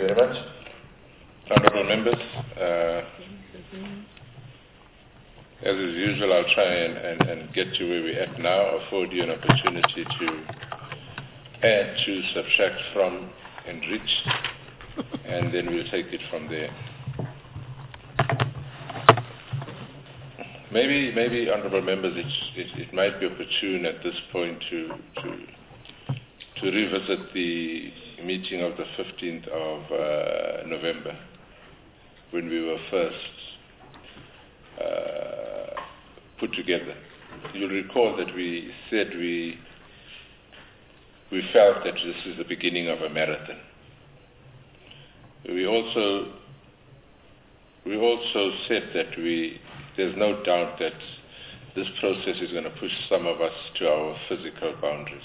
very much. Honourable members, as is usual, I'll try and get to where we're at now, afford you an opportunity to add to, subtract from, enrich, and then we'll take it from there. Maybe honourable members, it might be opportune at this point to revisit the meeting of the 15th of November, when we were first put together. You'll recall that we said we felt that this is the beginning of a marathon. We also said that there's no doubt that this process is going to push some of us to our physical boundaries.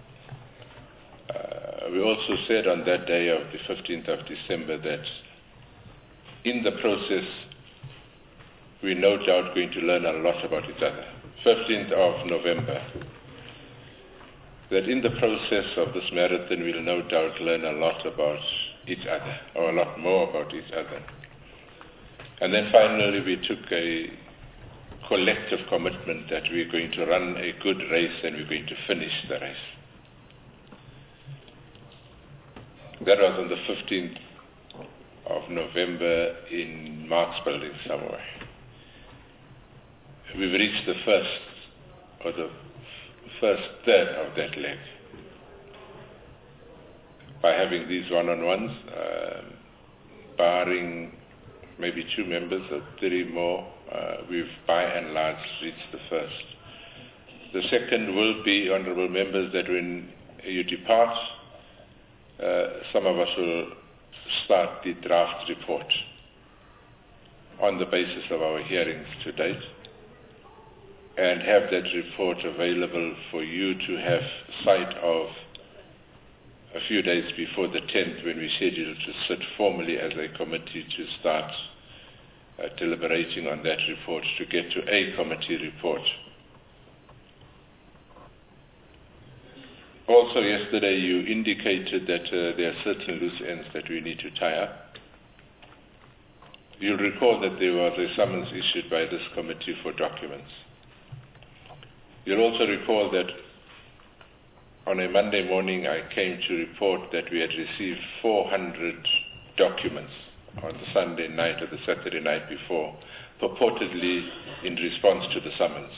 We also said on that day of the 15th of December that in the process we're no doubt going to learn a lot about each other. 15th of November, that in the process of this marathon we'll no doubt learn a lot about each other, or a lot more about each other. And then finally we took a collective commitment that we're going to run a good race and we're going to finish the race. That was on the 15th of November in Mark's building somewhere. We've reached the first third of that leg by having these one-on-ones, barring maybe 2 members or 3 more, we've by and large reached the first. The second will be, honourable members, that when you depart, some of us will start the draft report on the basis of our hearings to date and have that report available for you to have sight of a few days before the 10th, when we schedule to sit formally as a committee to start deliberating on that report, to get to a committee report. Also yesterday you indicated that there are certain loose ends that we need to tie up. You'll recall that there was a summons issued by this committee for documents. You'll also recall that on a Monday morning I came to report that we had received 400 documents on the Sunday night or the Saturday night before, purportedly in response to the summons.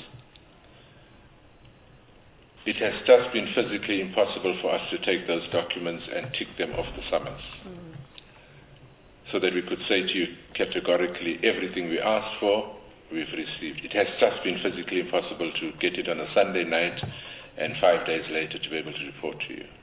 It has just been physically impossible for us to take those documents and tick them off the summons. So that we could say to you categorically, everything we asked for, we've received. It has just been physically impossible to get it on a Sunday night and 5 days later to be able to report to you.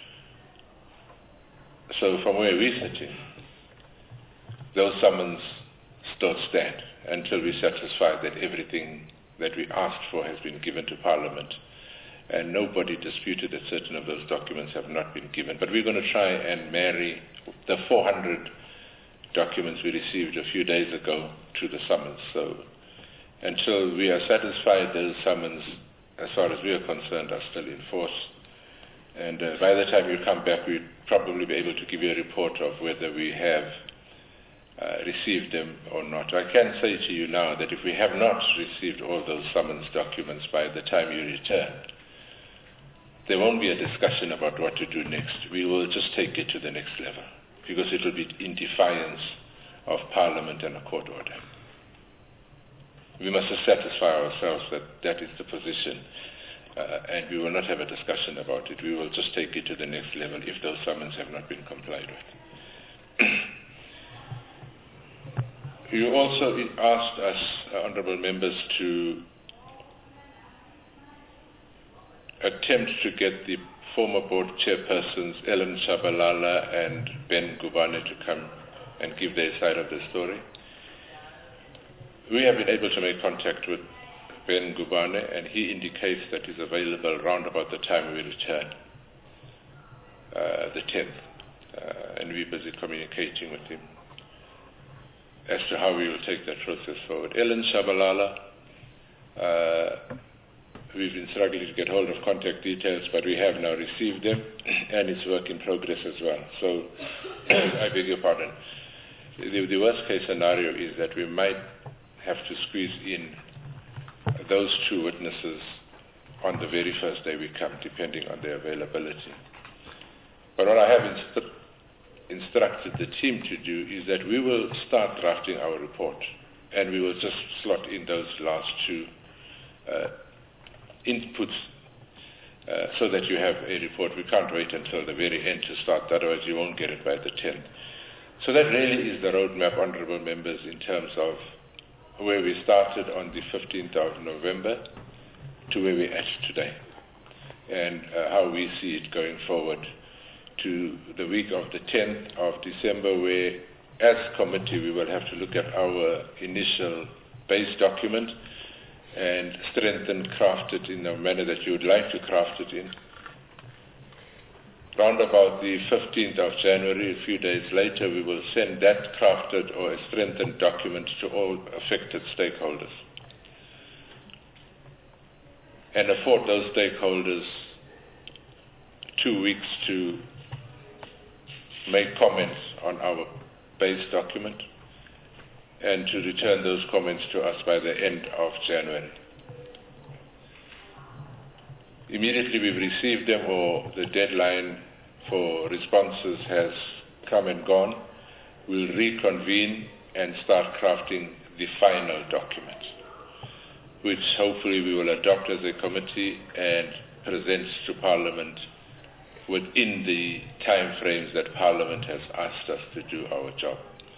So from where we're sitting, those summons still stand until we're satisfied that everything that we asked for has been given to Parliament. And nobody disputed that certain of those documents have not been given. But we're going to try and marry the 400 documents we received a few days ago to the summons. So until we are satisfied those summons, as far as we are concerned, are still in force. And by the time you come back, we'll probably be able to give you a report of whether we have received them or not. I can say to you now that if we have not received all those summons documents by the time you return, there won't be a discussion about what to do next. We will just take it to the next level, because it will be in defiance of Parliament and a court order. We must satisfy ourselves that that is the position, and we will not have a discussion about it. We will just take it to the next level if those summons have not been complied with. You also asked us, honourable members, to attempt to get the former board chairpersons Ellen Shabalala and Ben Gubane to come and give their side of the story. We have been able to make contact with Ben Gubane, and he indicates that he's available round about the time we return, the 10th, and we're busy communicating with him as to how we will take that process forward. Ellen Shabalala we've been struggling to get hold of contact details, but we have now received them, and it's work in progress as well. So, I beg your pardon. The worst case scenario is that we might have to squeeze in those two witnesses on the very first day we come, depending on their availability. But what I have instructed the team to do is that we will start drafting our report, and we will just slot in those last two inputs so that you have a report. We can't wait until the very end to start, otherwise you won't get it by the 10th. So that really is the roadmap, honourable members, in terms of where we started on the 15th of November to where we're at today, and how we see it going forward to the week of the 10th of December, where as committee we will have to look at our initial base document and strengthen, craft it in a manner that you would like to craft it in. Round about the 15th of January, a few days later, we will send that crafted or a strengthened document to all affected stakeholders and afford those stakeholders 2 weeks to make comments on our base document and to return those comments to us by the end of January. Immediately we've received them, or the deadline for responses has come and gone, we'll reconvene and start crafting the final document, which hopefully we will adopt as a committee and present to Parliament within the time frames that Parliament has asked us to do our job.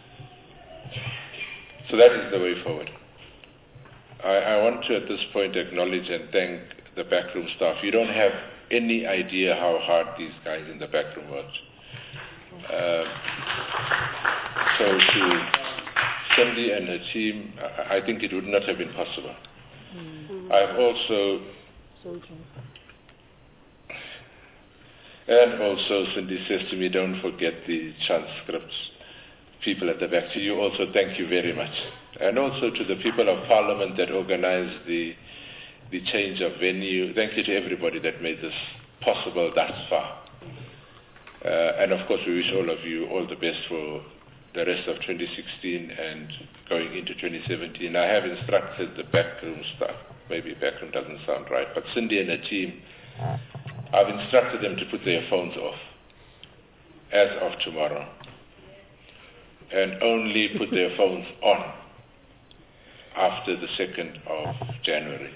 So that is the way forward. I want to at this point acknowledge and thank the backroom staff. You don't have any idea how hard these guys in the backroom worked. So to Cindy and her team, I think it would not have been possible. I've also, and also Cindy says to me, don't forget the transcripts. People at the back, to you also, thank you very much. And also to the people of Parliament that organized the change of venue. Thank you to everybody that made this possible thus far. And of course, we wish all of you all the best for the rest of 2016 and going into 2017. I have instructed the backroom staff, maybe backroom doesn't sound right, but Cindy and her team, I've instructed them to put their phones off as of tomorrow and only put their phones on after the 2nd of January.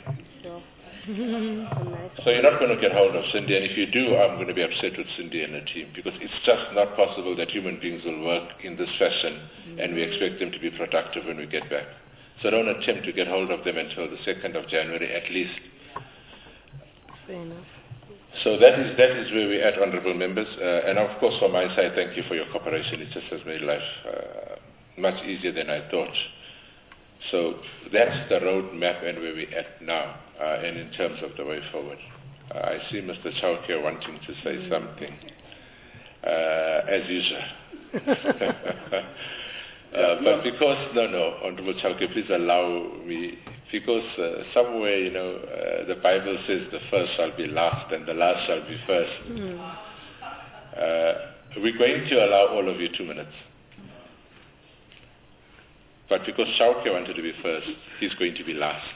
So you're not going to get hold of Cindy, and if you do, I'm going to be upset with Cindy and her team, because it's just not possible that human beings will work in this fashion and we expect them to be productive when we get back. So don't attempt to get hold of them until the 2nd of January at least. Fair enough. So that is where we're at, honourable members. And of course, from my side, thank you for your cooperation. It just has made life much easier than I thought. So that's the roadmap and where we're at now, and in terms of the way forward. I see Mr. Chauke wanting to say something, as usual. But because, no, Honorable Chauke, please allow me, because somewhere, the Bible says the first shall be last and the last shall be first. We're going to allow all of you 2 minutes. But because Chauke wanted to be first, he's going to be last.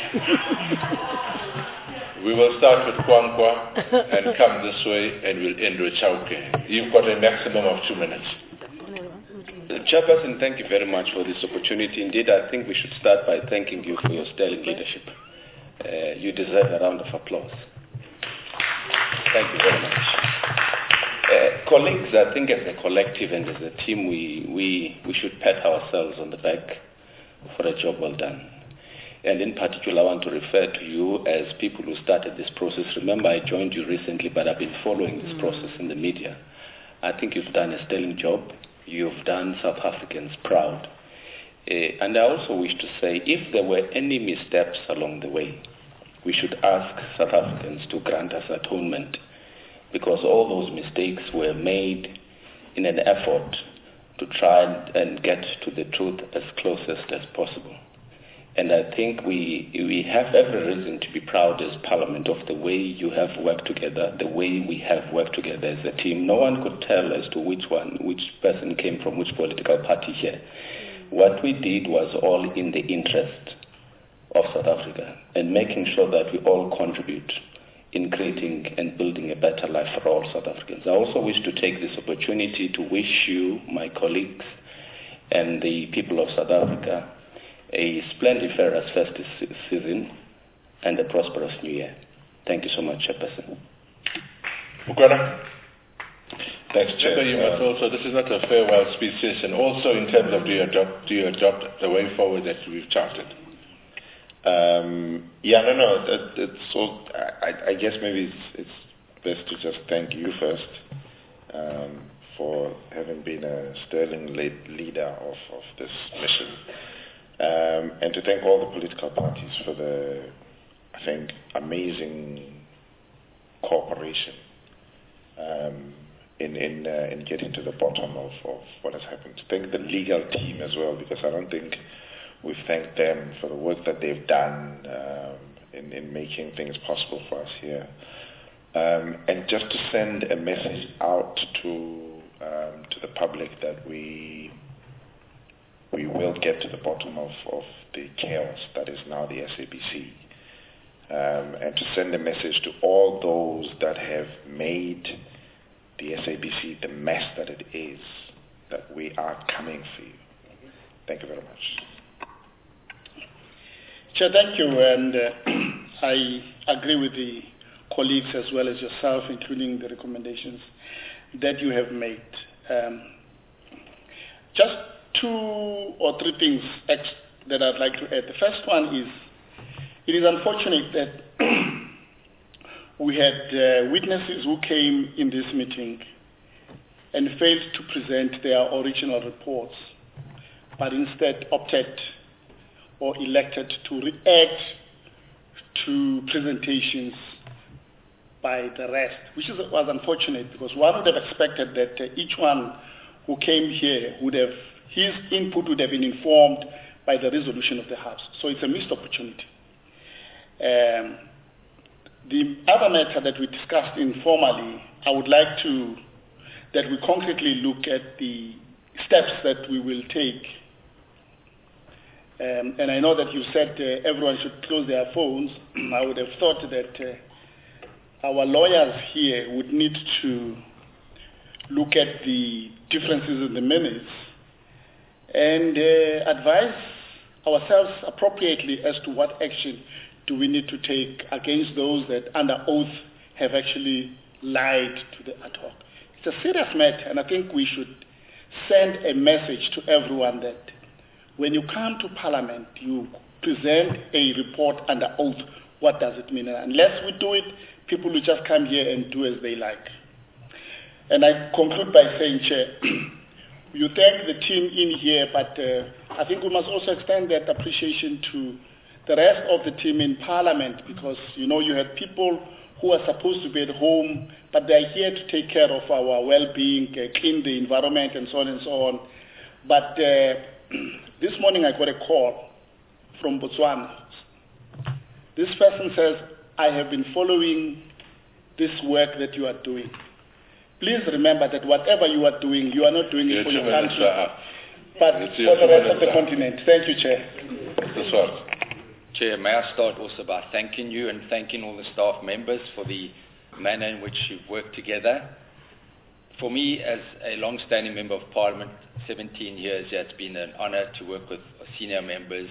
We will start with Kwankwa and come this way, and we'll end with Chauke. You've got a maximum of 2 minutes. Chairperson, thank you very much for this opportunity. Indeed, I think we should start by thanking you for your sterling leadership. You deserve a round of applause. Thank you very much. Colleagues, I think as a collective and as a team, we should pat ourselves on the back for a job well done. And in particular, I want to refer to you as people who started this process. Remember, I joined you recently, but I've been following this process in the media. I think you've done a sterling job. You've done South Africans proud. And I also wish to say, if there were any missteps along the way, we should ask South Africans to grant us atonement, because all those mistakes were made in an effort to try and get to the truth as closest as possible. And I think we have every reason to be proud as Parliament of the way you have worked together, the way we have worked together as a team. No one could tell as to which person came from which political party here. What we did was all in the interest of South Africa and making sure that we all contribute in creating and building a better life for all South Africans. I also wish to take this opportunity to wish you, my colleagues, and the people of South Africa a splendiferous festive season and a prosperous new year. Thank you so much, Chairperson. Mukwena? Thanks, Chair. You must also, this is not a farewell speech session, also in terms of do you adopt the way forward that we've charted? It's so, I guess maybe it's best to just thank you first for having been a sterling leader of this mission, and to thank all the political parties for the, I think, amazing cooperation in getting to the bottom of what has happened. To thank the legal team as well, because I don't think we've thanked them for the work that they've done in making things possible for us here. And just to send a message out to the public that we will get to the bottom of the chaos that is now the SABC. And to send a message to all those that have made the SABC the mess that it is, that we are coming for you. Thank you very much. Chair, thank you, and I agree with the colleagues as well as yourself, including the recommendations that you have made. Just 2 or 3 things that I'd like to add. The first one is, it is unfortunate that we had witnesses who came in this meeting and failed to present their original reports, but instead opted or elected to react to presentations by the rest, which was unfortunate, because one would have expected that each one who came here his input would have been informed by the resolution of the House. So it's a missed opportunity. The other matter that we discussed informally, I would like that we concretely look at the steps that we will take. And I know that you said everyone should close their phones. I would have thought that our lawyers here would need to look at the differences in the minutes and advise ourselves appropriately as to what action do we need to take against those that under oath have actually lied to the ad hoc. It's a serious matter, and I think we should send a message to everyone that when you come to Parliament, you present a report under oath. What does it mean? And unless we do it, people will just come here and do as they like. And I conclude by saying, Chair, you thank the team in here, but I think we must also extend that appreciation to the rest of the team in Parliament, because, you know, you had people who are supposed to be at home, but they're here to take care of our well-being, clean the environment, and so on and so on. But this morning I got a call from Botswana. This person says, I have been following this work that you are doing. Please remember that whatever you are doing, you are not doing it for your country, but for the rest of the continent. Thank you, Chair. Chair, may I start also by thanking you and thanking all the staff members for the manner in which you've worked together. For me, as a long-standing member of Parliament, 17 years, it's been an honor to work with senior members,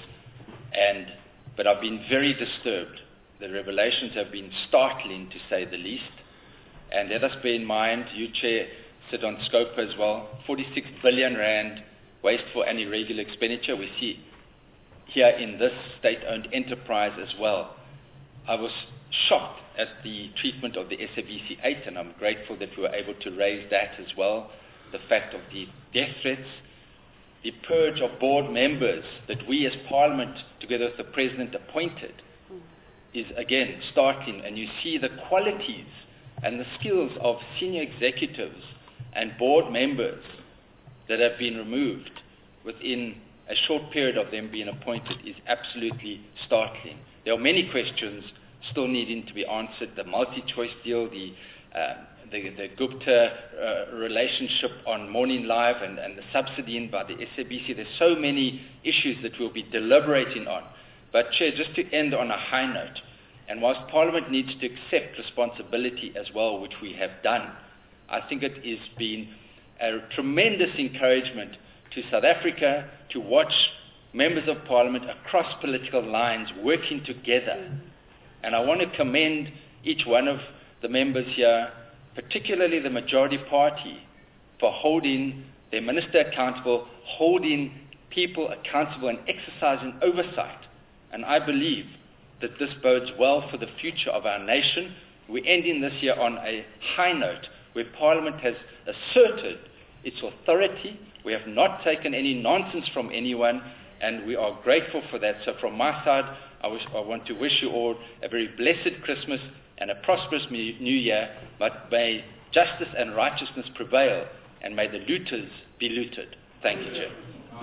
but I've been very disturbed. The revelations have been startling, to say the least. And let us bear in mind, you, Chair, sit on scope as well, 46 billion rand wasteful and irregular expenditure we see here in this state-owned enterprise as well. I was shocked at the treatment of the SABC 8, and I'm grateful that we were able to raise that as well. The fact of the death threats, the purge of board members that we as Parliament, together with the President, appointed, is again startling, and you see the qualities and the skills of senior executives and board members that have been removed within a short period of them being appointed is absolutely startling. There are many questions still needing to be answered. The multi-choice deal, the Gupta relationship on Morning Live and the subsidying by the SABC. There's so many issues that we'll be deliberating on. But Chair, just to end on a high note, and whilst Parliament needs to accept responsibility as well, which we have done, I think it has been a tremendous encouragement to South Africa to watch members of Parliament across political lines working together. And I want to commend each one of the members here, particularly the majority party, for holding their minister accountable, holding people accountable and exercising oversight. And I believe that this bodes well for the future of our nation. We're ending this year on a high note where Parliament has asserted its authority. We have not taken any nonsense from anyone, and we are grateful for that. So from my side, I want to wish you all a very blessed Christmas and a prosperous New Year, but may justice and righteousness prevail, and may the looters be looted. Thank you, Chair.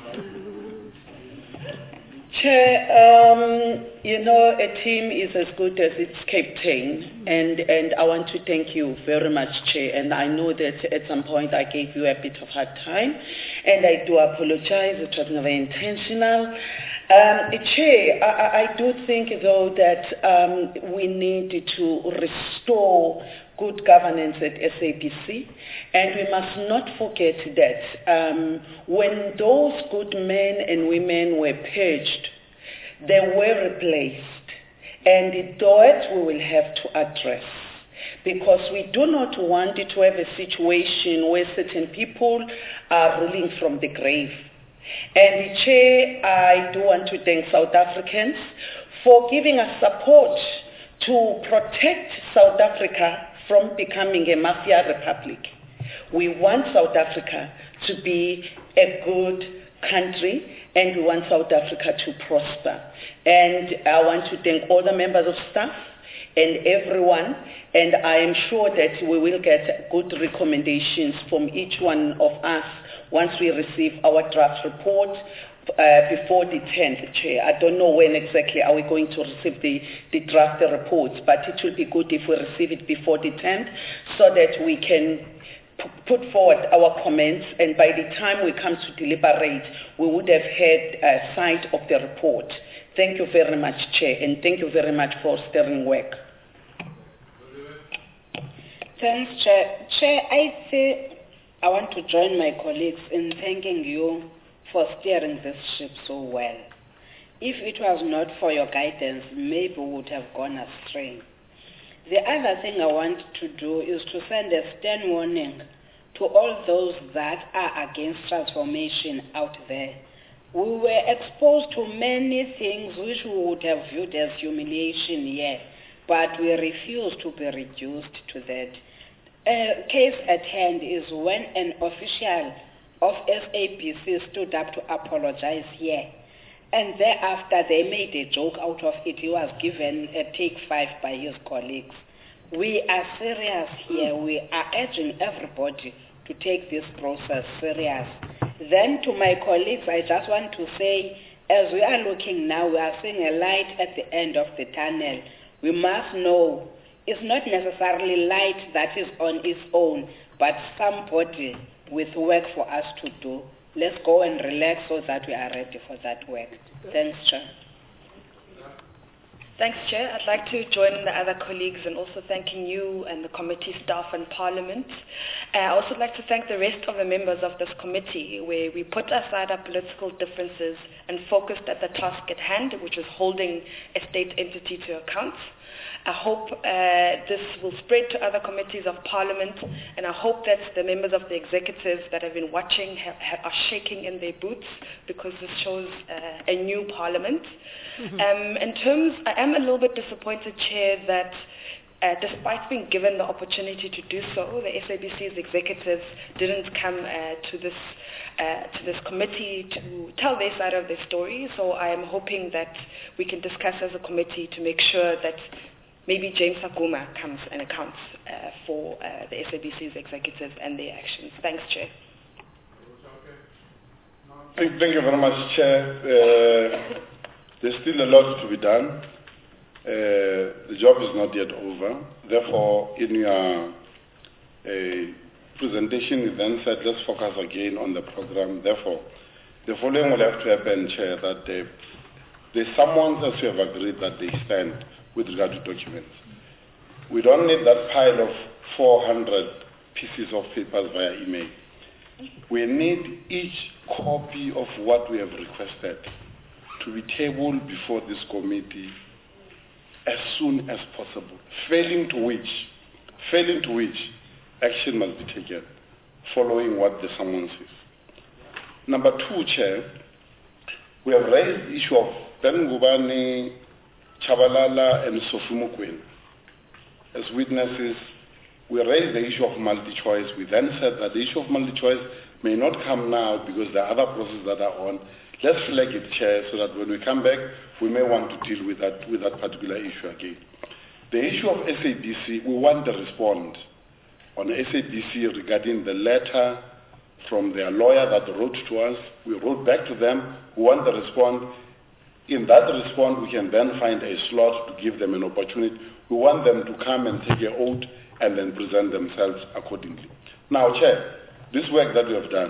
Chair, a team is as good as its captain, and I want to thank you very much, Chair. And I know that at some point I gave you a bit of hard time, and I do apologize. It was never intentional. Chair, I do think, though, that we need to restore good governance at SABC, and we must not forget that when those good men and women were purged, they were replaced, and that we will have to address, because we do not want to have a situation where certain people are ruling from the grave. And Chair, I do want to thank South Africans for giving us support to protect South Africa from becoming a mafia republic. We want South Africa to be a good country, and we want South Africa to prosper. And I want to thank all the members of staff and everyone, and I am sure that we will get good recommendations from each one of us once we receive our draft report before the 10th, Chair. I don't know when exactly are we going to receive the draft reports, but it will be good if we receive it before the 10th so that we can put forward our comments, and by the time we come to deliberate, we would have had sight of the report. Thank you very much, Chair, and thank you very much for steering work. Thanks, Chair. Chair, I want to join my colleagues in thanking you for steering this ship so well. If it was not for your guidance, maybe we would have gone astray. The other thing I want to do is to send a stern warning to all those that are against transformation out there. We were exposed to many things which we would have viewed as humiliation here, but we refused to be reduced to that. A case at hand is when an official of SABC stood up to apologize here, and thereafter they made a joke out of it. He was given a take 5 by his colleagues. We are serious here. We are urging everybody to take this process serious. Then to my colleagues, I just want to say, as we are looking now, we are seeing a light at the end of the tunnel. We must know it's not necessarily light that is on its own, but somebody with work for us to do. Let's go and relax so that we are ready for that work. Thanks, Chair. Thanks, Chair. I'd like to join the other colleagues in also thanking you and the committee staff and Parliament. I also like to thank the rest of the members of this committee, where we put aside our political differences and focused at the task at hand, which is holding a state entity to account. I hope this will spread to other committees of Parliament, and I hope that the members of the executive that have been watching are shaking in their boots, because this shows a new Parliament. I am a little bit disappointed, Chair, that despite being given the opportunity to do so, the SABC's executives didn't come to this committee to tell their side of the story. So I am hoping that we can discuss as a committee to make sure that maybe James Saguma comes and accounts for the SABC's executives and their actions. Thanks, Chair. Thank you very much, Chair. There's still a lot to be done. The job is not yet over. Therefore, in your presentation, you then said, let's focus again on the program. Therefore, the following will have to happen, Chair, that there's someone else who have agreed that they stand with regard to documents. We don't need that pile of 400 pieces of papers via email. We need each copy of what we have requested to be tabled before this committee as soon as possible, failing to which action must be taken following what the summons is. Number two, Chair, we have raised the issue of Ben Ngubane, Chabalala, and Sofumukwen as witnesses. We raised the issue of multi-choice. We then said that the issue of multi-choice may not come now because there are other processes that are on. Let's flag it, Chair, so that when we come back, we may want to deal with that particular issue again. The issue of SABC, we want to respond on SABC regarding the letter from their lawyer that wrote to us. We wrote back to them. We want to respond. In that response, we can then find a slot to give them an opportunity. We want them to come and take an oath and then present themselves accordingly. Now, Chair, this work that we have done,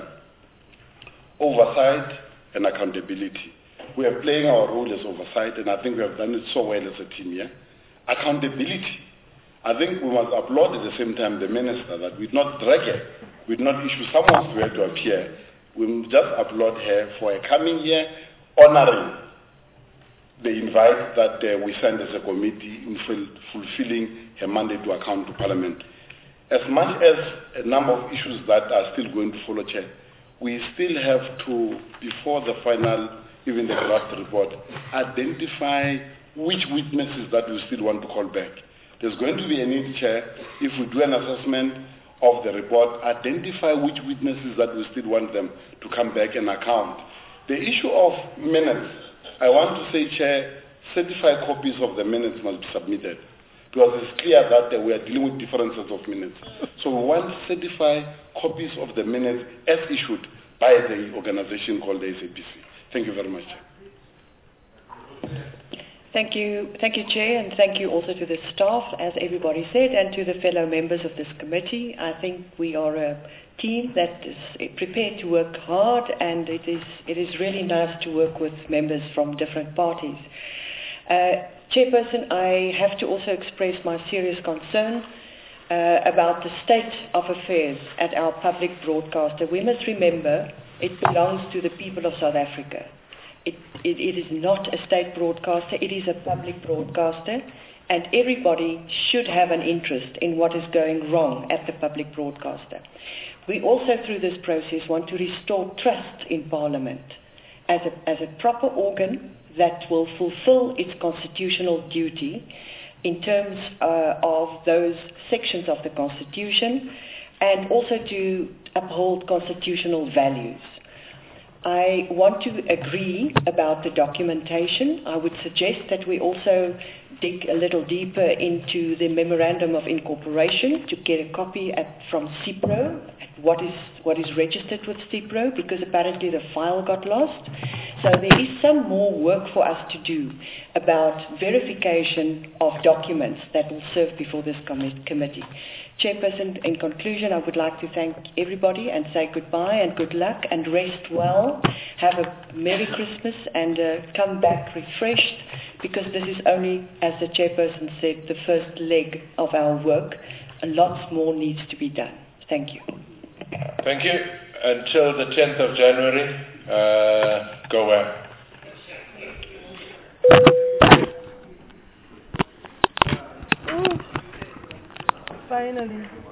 oversight and accountability. We are playing our role as oversight, and I think we have done it so well as a team here. Accountability. I think we must applaud at the same time the minister that we did not drag her, we did not issue someone to her to appear. We just applaud her for her coming here, honoring the invite that we sent as a committee in fulfilling her mandate to account to Parliament. As much as a number of issues that are still going to follow, Chair, we still have to, before the final, even the draft report, identify which witnesses that we still want to call back. There's going to be a need, Chair, if we do an assessment of the report, identify which witnesses that we still want them to come back and account. The issue of minutes, I want to say, Chair, certified copies of the minutes must be submitted because it's clear that we are dealing with different sets of minutes. So we want certified copies of the minutes as issued by the organization called the SABC. Thank you very much, Chair. Thank you, Chair, and thank you also to the staff, as everybody said, and to the fellow members of this committee. I think we are a team that is prepared to work hard, and it is really nice to work with members from different parties. Chairperson, I have to also express my serious concern about the state of affairs at our public broadcaster. We must remember it belongs to the people of South Africa. It is not a state broadcaster, it is a public broadcaster, and everybody should have an interest in what is going wrong at the public broadcaster. We also, through this process, want to restore trust in Parliament as a proper organ that will fulfill its constitutional duty in terms of those sections of the Constitution, and also to uphold constitutional values. I want to agree about the documentation. I would suggest that we also dig a little deeper into the Memorandum of Incorporation to get a copy from CIPRO, what is registered with CIPRO, because apparently the file got lost. So there is some more work for us to do about verification of documents that will serve before this committee. Chairperson, in conclusion, I would like to thank everybody and say goodbye and good luck and rest well. Have a Merry Christmas and come back refreshed, because this is only, as the Chairperson said, the first leg of our work. Lots more needs to be done. Thank you. Thank you. Until the 10th of January, go well. Finally.